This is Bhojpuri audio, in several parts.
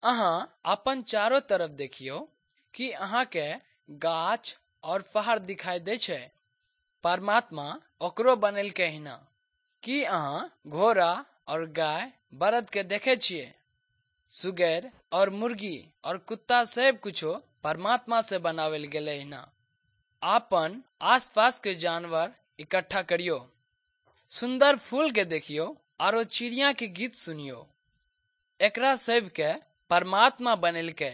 अहाँ अपन चारो तरफ देखियो कि अहाँ के गाछ और पहाड़ दिखाई दे छै। परमात्मा ओकरो बनेलकै हिना। कि अहाँ घोड़ा और गाय बरद के देखे छिए? सुगैर और मुर्गी और कुत्ता सब कुछो परमात्मा से बनावेल गेले हिना। आपन आसपास के जानवर इकट्ठा करियो, सुंदर फूल के देखियो आरो चिड़िया के गीत सुनियो। एकरा सब के परमात्मा बनेलकै।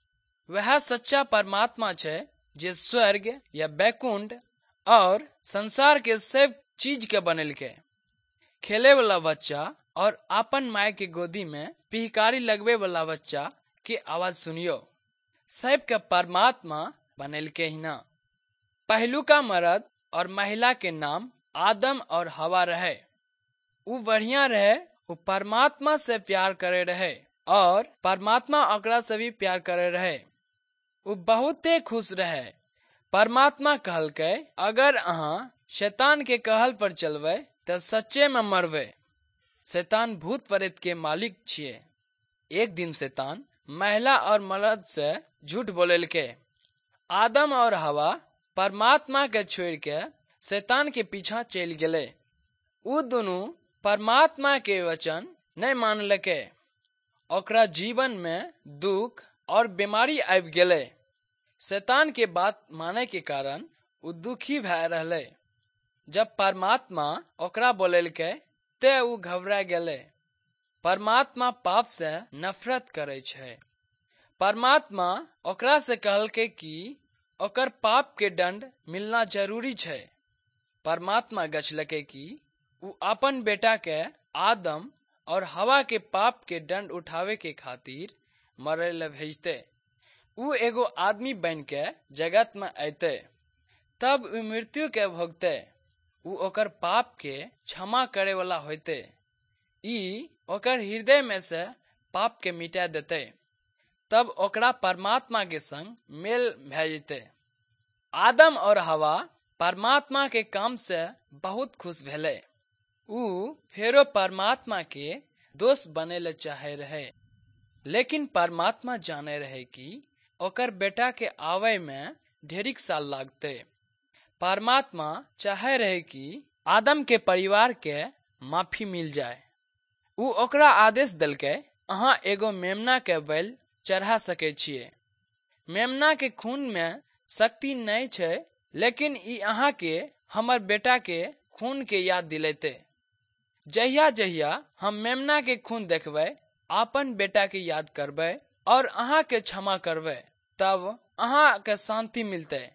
वह सच्चा परमात्मा छै जे स्वर्ग या बैकुंठ और संसार के सब चीज के बनेलकै। खेले वाला बच्चा और आपन माय के गोदी में पिहकारी लगवे वाला बच्चा के आवाज सुनियो। सब के परमात्मा बनेलकै हिना। पहलुका मर्द और महिला के नाम आदम और हवा रहे। उ बढ़िया रहे, उ परमात्मा से प्यार करे रहे और परमात्मा ओकरा से भी प्यार करे रहे। उ बहुते खुश रहे। परमात्मा कहलकै, अगर अहाँ शैतान के कहल पर चलबै तो सच्चे में मरबै। शैतान भूत प्रेत के मालिक छिए। एक दिन शैतान महिला और मर्द से झूठ बोलेलकै। आदम और हवा परमात्मा के छोड़ के शैतान के पीछा चल गेले। उ दोनों परमात्मा के वचन नहीं मानलकै। ओकरा जीवन में दुख और बीमारी आबि गेले। शैतान के बात माने के कारण उ दुखी भय रहले। जब परमात्मा ओकरा बोलेलकै ते उ घबरा गेले। परमात्मा पाप से नफरत करे छै। परमात्मा ओकरा से कहलकै कि ओकर पाप के दंड मिलना जरूरी छै। परमात्मा गछलकै कि उ अपन बेटा के आदम और हवा के पाप के दंड उठावे के खातिर मरे ले भेजते। उ एगो आदमी बन के जगत में अयते, तब उ मृत्यु के भोगते। उ ओकर पाप के क्षमा करे वाला होते। ई ओकर हृदय में से पाप के मिटा देते। तब ओकरा परमात्मा के संग मेल भे जेते। आदम और हवा परमात्मा के काम से बहुत खुश भेले। उ फेरो परमात्मा के दोस्त बने ले चाहे रहे, लेकिन परमात्मा जाने रहे कि ओकर बेटा के आवे में ढेरिक साल लागते। परमात्मा चाहे रहे कि आदम के परिवार के माफी मिल जाए। उ ओकरा आदेश दलकै, अहाँ एगो मेमना के बैल चढ़ा सके छिए। मेमना के खून में शक्ति नहीं छै, लेकिन ई अहाँ के हमर बेटा के खून के याद दिलेते। जहिया जहिया हम मेमना के खून देखबै, आपन बेटा के याद करबै और अहाँ के क्षमा करबै, तब अहाँ के शांति मिलते।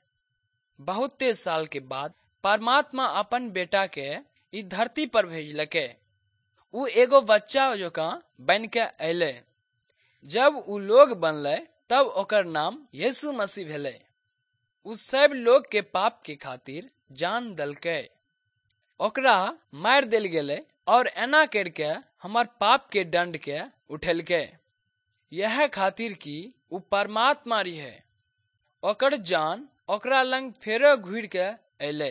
बहुते साल के बाद परमात्मा अपन बेटा के ई धरती पर भेजलकै। उ एगो बच्चा जोका बन के अयले। जब उ लोग बनले तब ओकर नाम यीशु मसीह भेले। उ सब लोग के पाप के खातिर जान दलकै। ओकरा मार देल गेले और एना करके हमार पाप के दंड के उठेलकै। यह खातिर कि उ परमात्मा रहे। ओकर जान ओकरा लंग फेरो घुर के अयले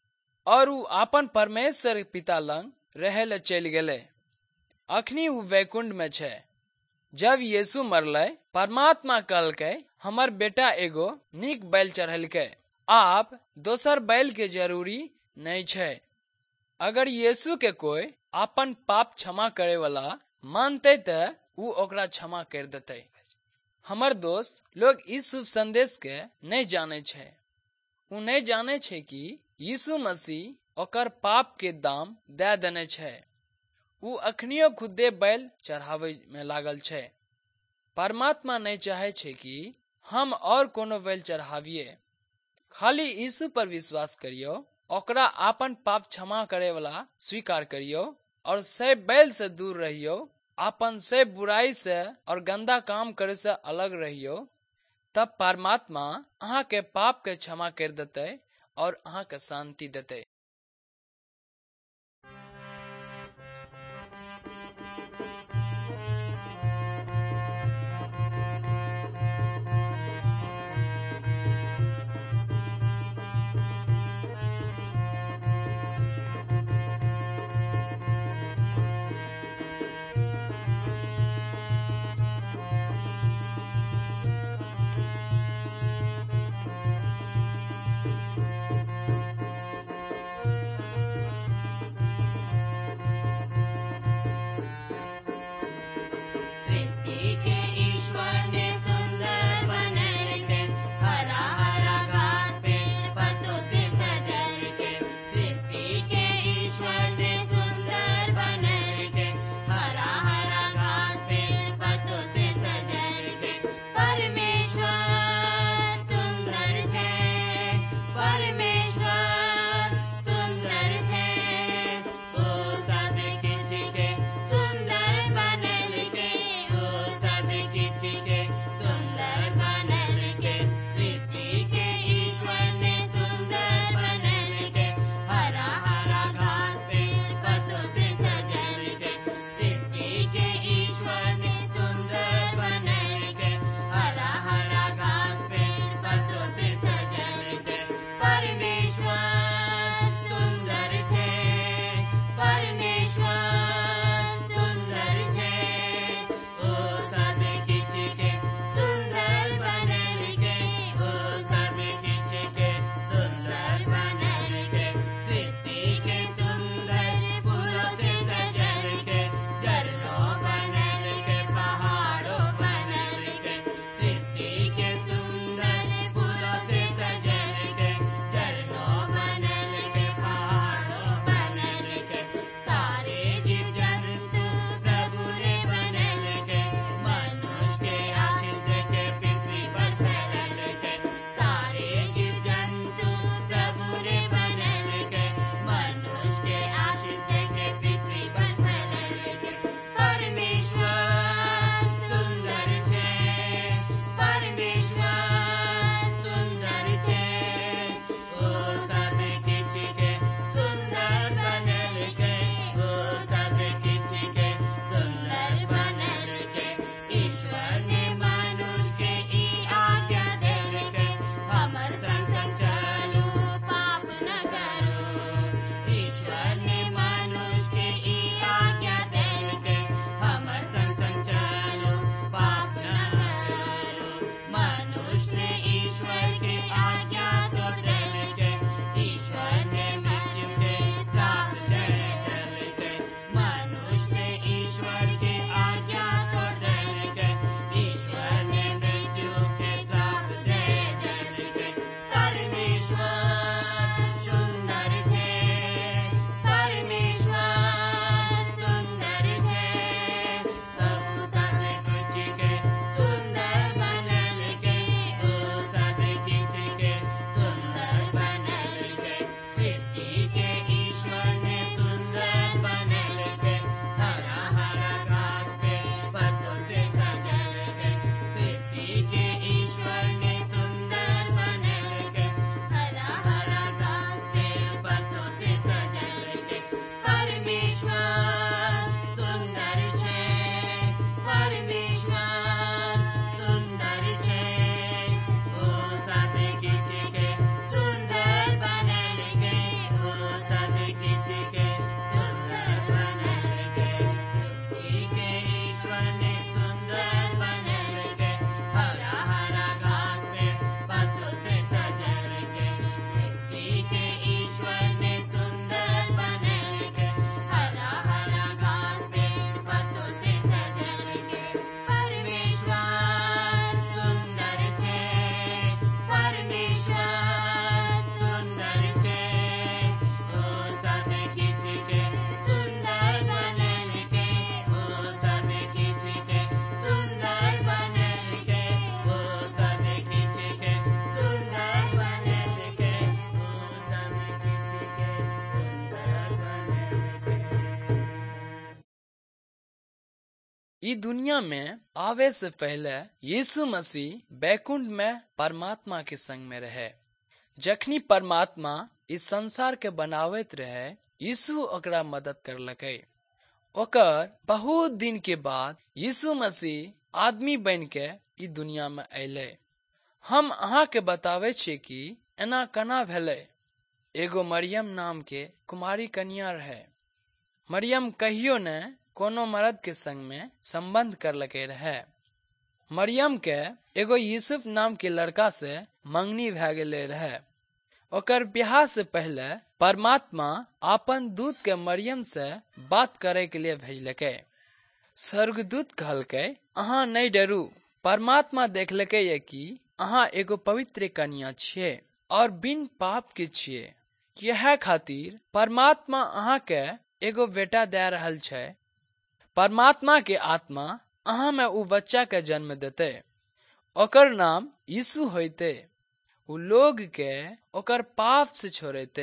और उ आपन परमेश्वर पिता लंग रहे ले चल गेले। अखनी उ वैकुंठ में छै। जब यीशु मरले, परमात्मा कहलकै, हमर बेटा एगो नीक बैल चढ़ेलकै। आप दोसर बैल के जरूरी नहीं छै। अगर यीशु के कोई अपन पाप क्षमा करे वाला मानते ते उ ओकरा क्षमा कर देते। हमर दोस्त लोग इस शुभ संदेश के नहीं जाने छै। उ नहीं जाने छै कि यीशु मसीह ओकर पाप के दाम दे देने छै। उ अखनियो खुदे बैल चढ़ावे में लागल छै। परमात्मा नहीं चाहे छै कि हम और कोनो बैल चढ़ाविए। खाली यीशु पर विश्वास करियो, ओकरा आपन पाप क्षमा करे वाला स्वीकार करियो और सब बैल से दूर रहियो। आपन सब बुराई से और गंदा काम करे से अलग रहियो। तब परमात्मा अहाँ के पाप के क्षमा कर देते और अहाँ के शांति देते। ई दुनिया में आवे से पहले यीशु मसीह बैकुंठ में परमात्मा के संग में रहे। जखनी परमात्मा इस संसार के बनावत रहे, यीशु ओकरा मदद करलकै। ओकर बहुत दिन के बाद यीशु मसीह आदमी बन के ई दुनिया में अले। हम अहाँ के बतावे छी कि एना केना भेलै। एगो मरियम नाम के कुमारी कन्या रहे। मरियम कहियो ने कोनो मर्द के संग में संबंध करलकै रहे। मरियम के एगो यूसुफ नाम के लड़का से मंगनी भे गेले रहे। ओकर ब्याह से पहले परमात्मा अपन दूत के मरियम से बात करे के लिए भेजलकै। स्वर्गदूत कहलकै, अहाँ नहीं डरू, परमात्मा देखलकै ये कि अहाँ एगो पवित्र कन्या छियै और बिन पाप के छियै। यह खातिर परमात्मा अहाँ के एगो बेटा दे रहल छै। परमात्मा के आत्मा अहाँ में उ बच्चा के जन्म देते। ओकर नाम यीशु होते। उ लोग के ओकर पाप से छोड़ेते।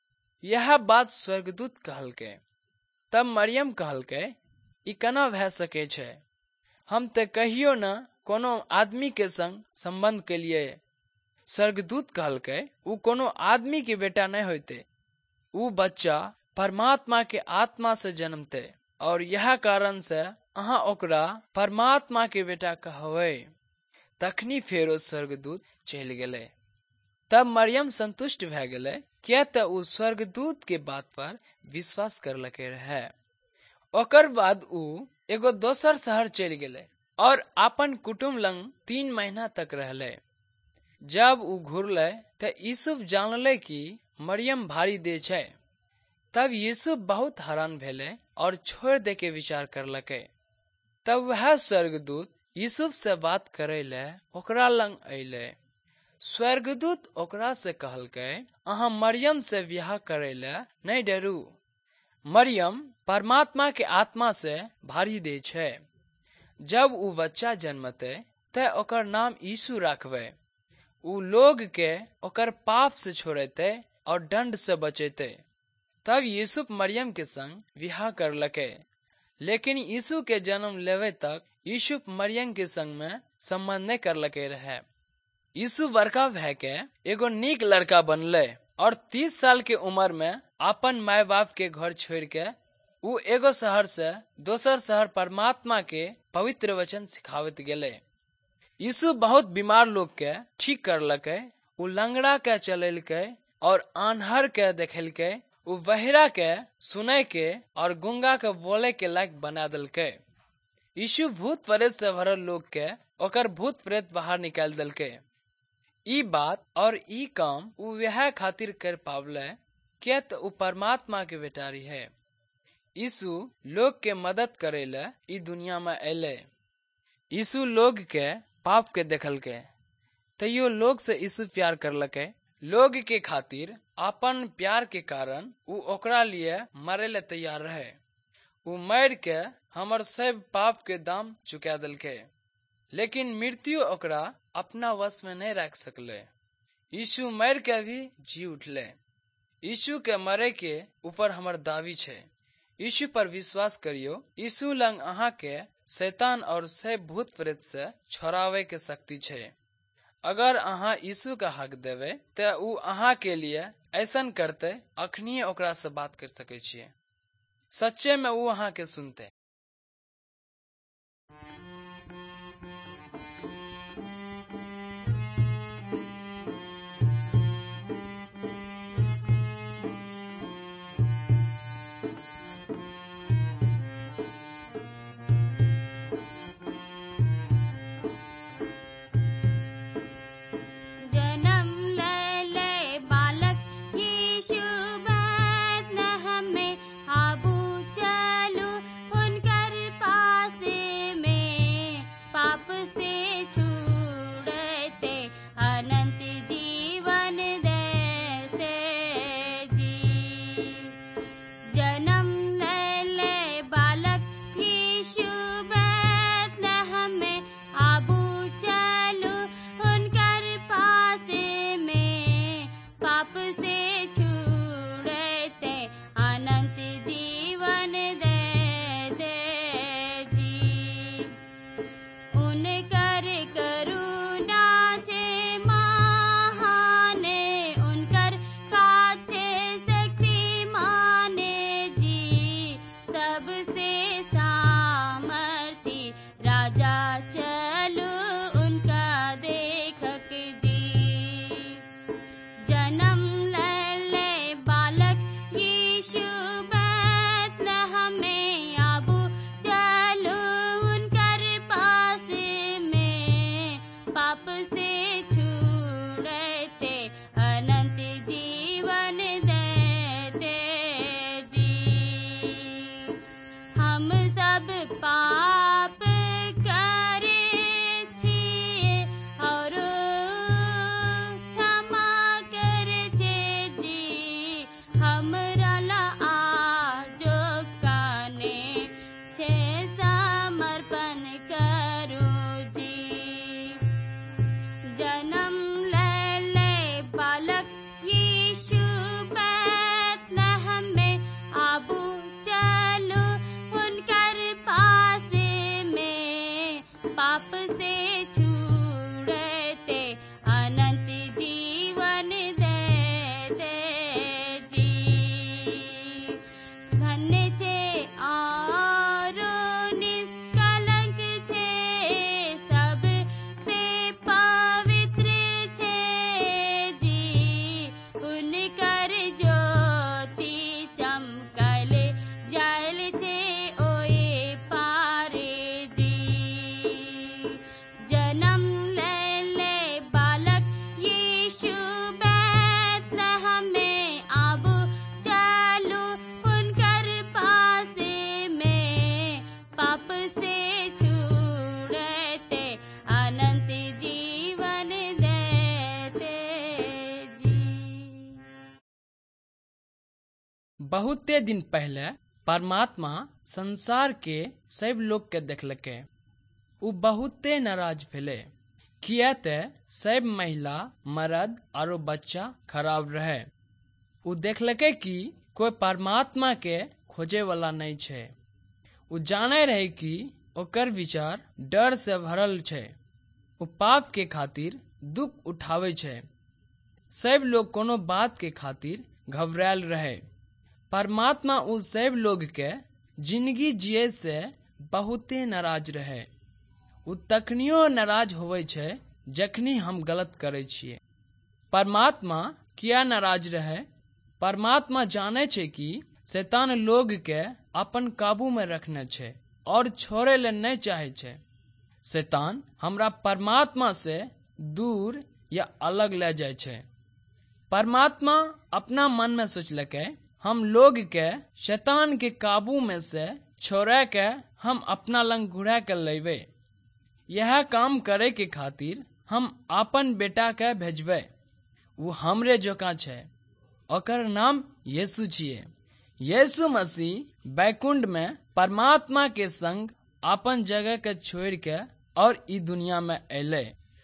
यह बात स्वर्गदूत कहलकै। तब मरियम कहलकै, ई केना भे सके छै? हम ते कहियो न कोनो आदमी के संग संबंध के लिए। स्वर्गदूत कहलकै, उ कोनो आदमी के बेटा नहीं होते। उ बच्चा परमात्मा के आत्मा से जन्मते और यह कारण से अहाँ ओकरा परमात्मा के बेटा कहबै। तखनी फेरो स्वर्गदूत चल गेले। तब मरियम संतुष्ट भे गेले, किया त उ स्वर्गदूत के बात पर विश्वास करलकै रहे। ओकर बाद उ एगो दोसर शहर चल गेले और अपन कुटुंब लंग 3 महीना तक रहले। जब उ घुरले त यूसुफ जानले कि मरियम भारी दे छै। तब यूसुफ बहुत हैरान भेले और छोड़ दे के विचार करलकै। तब वह स्वर्गदूत यूसुफ से बात करे ले ओकरा लंग अइले। स्वर्गदूत ओकरा से कहलकै, अहाँ मरियम से ब्याह करे ले नहीं डरू। मरियम परमात्मा के आत्मा से भारी दे छै। जब उ बच्चा जन्मते ते ओकर नाम यीशु रखबे। उ लोग के ओकर पाप से छोड़ेते और दंड से बचेते। तब यूसुफ मरियम के संग विवाह करलकै। लेकिन यीशु के जन्म लेवे तक यूसुफ मरियम के संग में संबंध नहीं करलकै रहे। यीशु बड़का भे के एगो नीक लड़का बनले और 30 साल के उम्र में अपन माय बाप के घर छोड़ के उ एगो शहर से दोसर शहर परमात्मा के पवित्र वचन सिखावत गेले। यीशु बहुत बीमार लोग के ठीक करलकै। उ लंगड़ा के चलेलकै और आन्हर के देखेलकै। उ बहिरा के सुने के और गूंगा के बोले के लायक बना देलकै। यीशु भूत प्रेत से भरल लोग के ओकर भूत प्रेत बाहर निकाल देलकै। ई बात और ई काम उ वह खातिर कर पावले किया त उ परमात्मा के बेटा है। यीशु लोग के मदद करे ले ई दुनिया में अले। यीशु लोग के पाप के देखलकै, तैयो लोग से यीशु प्यार करलकै। लोग के खातिर अपन प्यार के कारण उ ओकरा लिए मरे ले तैयार रहे। उ मर के हमर सब पाप के दाम चुका देलकै। लेकिन मृत्यु ओकरा अपना वश में नहीं रख सकले। यीशु मर के भी जी उठले। यीशु के मरे के ऊपर हमर दावी छै। यीशु पर विश्वास करियो। यीशु लंग अहाँ के शैतान और सब भूत प्रेत से छोड़ावे के शक्ति छै। अगर अहाँ यीशु का हक देवे ते उ अहाँ के लिए ऐसन करते। अखनी ओकरा से बात कर सके छिए। सच्चे में उ अहाँ के सुनते। चलू बहुते दिन पहले परमात्मा संसार के सब लोग के देखलकै। उ बहुते नाराज भेले, किया ते सब महिला, मर्द और बच्चा खराब रहे। उ देखलकै कि कोई परमात्मा के खोजे वाला नहीं छे। उ जाने रहे कि ओकर विचार डर से भरल छे। उ पाप के खातिर दुख उठावे छे। सब लोग कोनो बात के खातिर घबरायल रहे। परमात्मा उ सब लोग के जिंदगी जिये से बहुते नाराज रहे। उ तखनियो नाराज होवे छे जखनी हम गलत करे छिए। परमात्मा किया नाराज रहे? परमात्मा जाने छे कि शैतान लोग के अपन काबू में रखने छे और छोड़े ले नहीं चाहे छे। शैतान हमरा परमात्मा से दूर या अलग ले जाए छे। परमात्मा अपना मन में सोचलकै, हम लोग के शैतान के काबू में से छोड़े के हम अपना लंग घुरा के लेवे। यह काम करे के खातिर हम अपन बेटा के भेजबे। वो हमरे जोका छे। ओकर नाम यीशु छिए। यीशु मसीह बैकुंठ में परमात्मा के संग अपन जगह के छोड़ के और ई दुनिया में अले।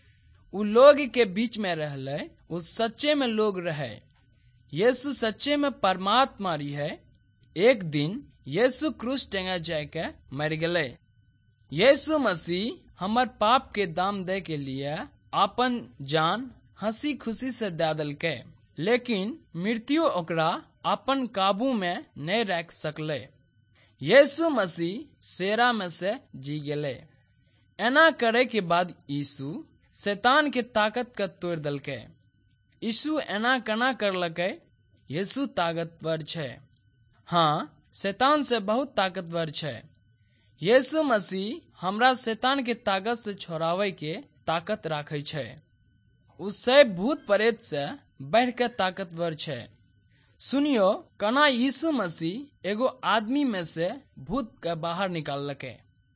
उ लोग के बीच में रहले। उ सच्चे में लोग रहे। यीशु सच्चे में परमात्मा रहे। एक दिन यीशु क्रूस टेंगा जाके मर गए। यीशु मसीह हमर पाप के दाम दे के लिए अपन जान हंसी खुशी से दे दलके, लेकिन मृत्यु ओकरा अपन काबू में नहीं रख सकले। यीशु मसीह सेरा में से जी गए। एना करे के बाद यीशु शैतान के ताकत के तोड़ दलके। यीशु एना केना करलकै? यीशु ताकतवर छे। हाँ, शैतान से बहुत ताकतवर छे। यीशु मसीह हमरा शैतान के ताकत से छोड़ावे के ताकत राखे छे। उ सब भूत प्रेत से बढ़ के ताकतवर छे। सुनियो, कना यीशु मसीह एगो आदमी में से भूत के बाहर निकाललकै।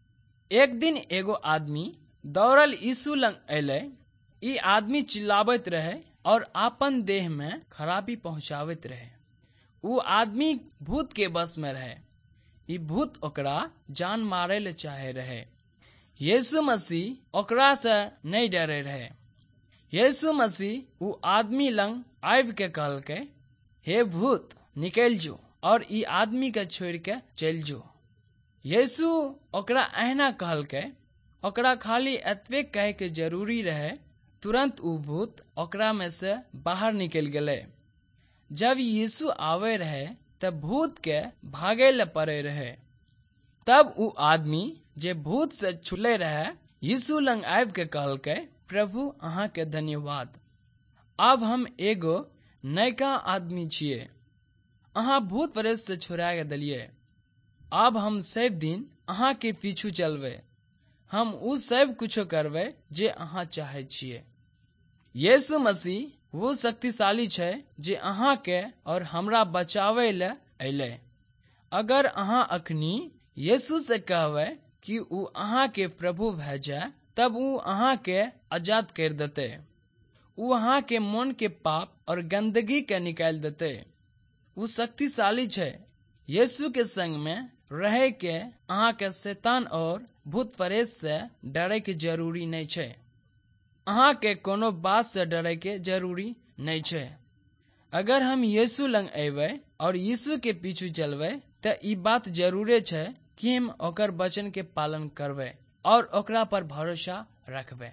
एक दिन एगो आदमी दौड़ल यीशु लंग अले। ई आदमी चिल्लावत रहे और आपन देह में खराबी पहुंचावत रहे। उ आदमी भूत के बस में रहे। ई भूत ओकरा जान मारे ले चाहे रहे। यीशु मसीह ओकरा से नहीं डरे रहे। यीशु मसीह उ आदमी लंग आब के कहलकै, हे भूत, निकल जो और ई आदमी के छोड़ के चल जो। यीशु ओकरा अहिना कहलकै। ओकरा खाली एतबे कहे के जरूरी रहे। तुरंत उ भूत ओकरा में से बाहर निकल गए। जब यीशु आवे रहे तब भूत के भागे ले पड़े रहे। तब उ आदमी जे भूत से छुले रहे यीशु लंग आब के कहलकै, प्रभु अहाँ के धन्यवाद। अब हम एगो नयका आदमी छिए। अहाँ भूत प्रेत से छुड़ा के दिलिये। अब हम सब दिन अहाँ के पीछू चलबे। हम उ सब कुछो करबे जे अहाँ चाहे छिए। यीशु मसीह वो शक्तिशाली छे जे अहाँ के और हमरा बचावे ले अले। अगर अहाँ अखनी यीशु से कहबे कि उ अहाँ के प्रभु भे जाए, तब उ अहाँ के आजाद कर देते। उ अहाँ के मन के पाप और गंदगी के निकाल देते। उ शक्तिशाली छे। यीशु के संग में रहे के अहाँ के शैतान और भूत प्रेत से डरे के जरूरी नहीं छे। अहाँ के कोनो बात से डरे के जरूरी नहीं छे। अगर हम यीशु लंग अबे और यीशु के पीछू चलबे त ई बात जरूरे छे कि हम ओकर वचन के पालन करबे और ओकरा पर भरोसा रखबे।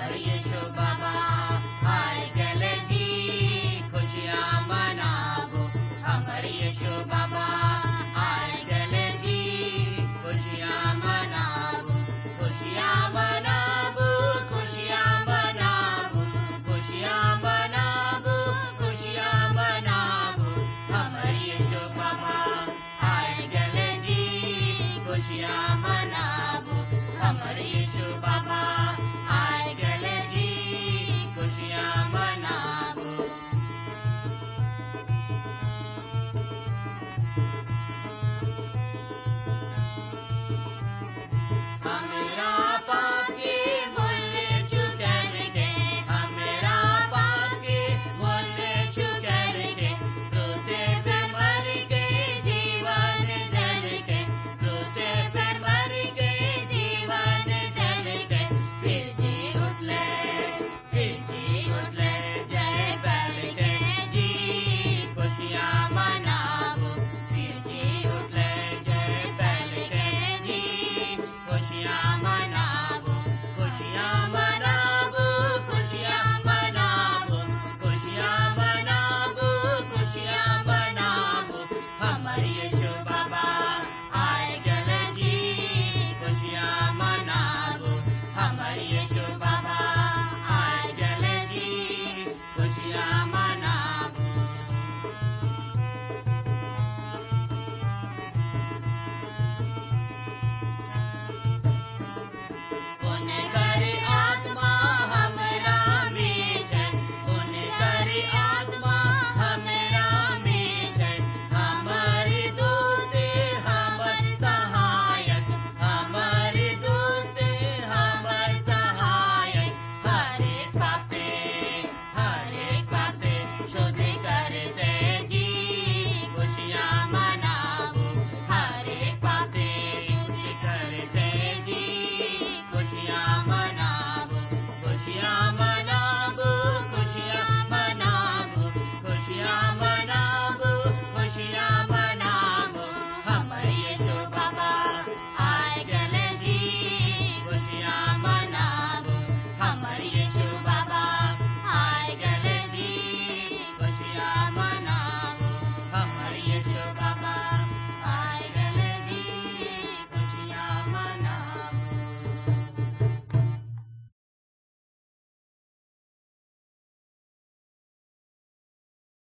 हरि